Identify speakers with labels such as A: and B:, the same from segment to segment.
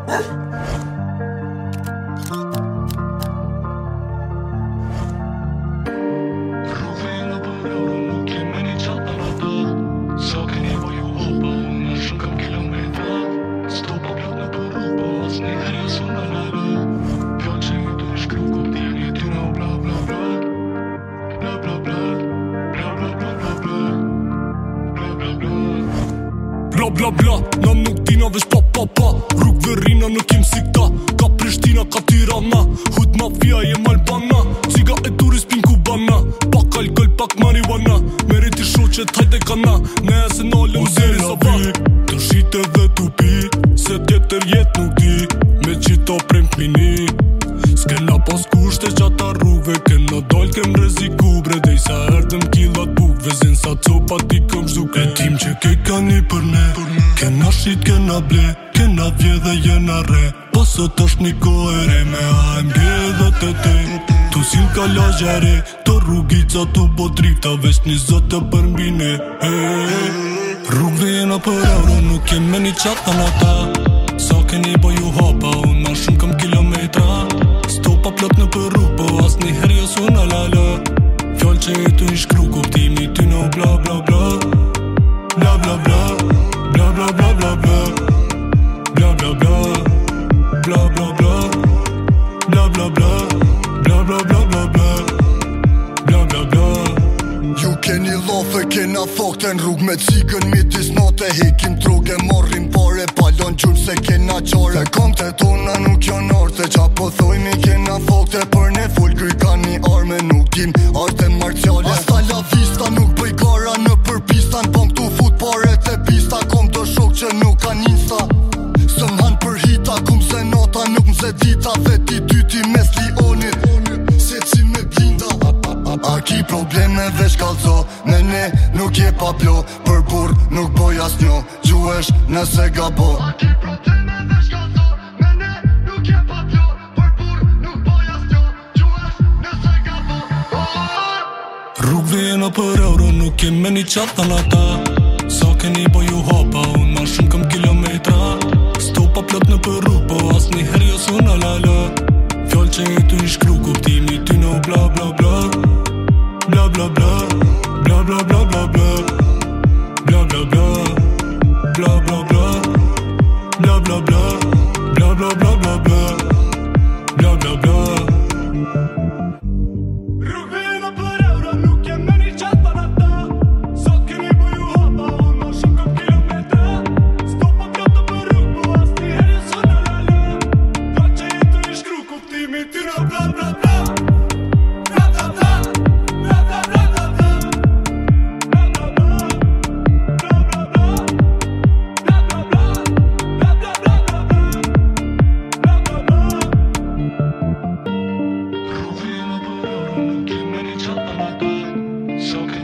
A: Bla bla bla, na nuk tina vesh pa pa pa. Rrug Verrina nuk jem si kta. Ka Prishtina, ka Tirana. Hut mafia jem Albana. Ciga e turis pin Kubana. Pak alkohol, pak marijuana. Meri ti shoqet hajde kana. Ne se nalëm deri sa pak. Të shite dhe tu pi. Se tjetër jet nuk di. Me qita prem t'mini. S'kena pas kushte qata rrugve. Kena dal kem reziku bre. Dej sa erdëm killat bukve. Zin sa copa ti këm zhuke. E tim që ke ka një për ne. Kena shit, kena ble. Kena vje dhe jena re. Po sot është një kohë e re. Me AMG dhe TT. Tu sil ka lagja re. Të rrugica tu botrik. Ta vesh një zote për mbine. Rrugve jena për euro. Nuk jem me një qatë në ta. Sa keni bo ju hapa. Unë ma shumë kam kilometra. Stopa plot në për rrug. Po as një her jo suna lala. Fjall që e tu një shkru. Kuptimi ty no bla bla bla. Bla bla bla. Bla bla bla bla bla. Bla bla bla. Bla bla bla. Bla bla bla. Bla bla bla bla bla. Bla bla bla.
B: Ju keni lofe, kena fakte n'rrug me cikën midis note. Hekim droge, marrim pare, palon gjurë se kena qare. Kamte tona nuk jon arte, qa po thojni kena fakte. Për ne full kry ka një arme, nuk dim arte marciale. Asta la vista, nuk bëj gara në përpista. N'bom tu fut pare te pista, kom të shok që nuk ka insta. Sëm han për hita, kum se nota, nuk mse dita. Veti dyti mes lionit, se si me blinda. A ki probleme vesh kalzo. Me ne nuk je pa plo. Për bur nuk boj as njo. Gjuesh nëse gabo. A ki probleme vesh kalzo. Me ne nuk je pa plo. Për bur nuk boj as njo. Gjuesh nëse gabo.
A: Rrugve jena për euro. Nuk jem me një qatë në ta. Sa keni bo ju hapa. Unë ma shumë kam kilometra. Stopa plot në për rrug. Po as një her jo suna lala. Fjall që e tu një shkru. Kuptimi ty no bla bla bla. Bla bla bla. Bla bla bla bla bla. Bla bla bla. Bla bla bla. Bla bla bla. Bla bla bla bla bla. Bla bla bla. Rrugve jena për euro. Nuk jem me një qatë në ta. Sa keni bo ju hapa. Unë ma shumë kam kilometra. Stopa plot në për rrug. Po as një herë suna lala. Fjall që e tu një shkru. Kuptimi ty no bla bla bla.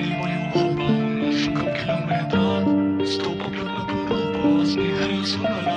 C: Stopa plot në për rrug, po as një herë jo suna lala.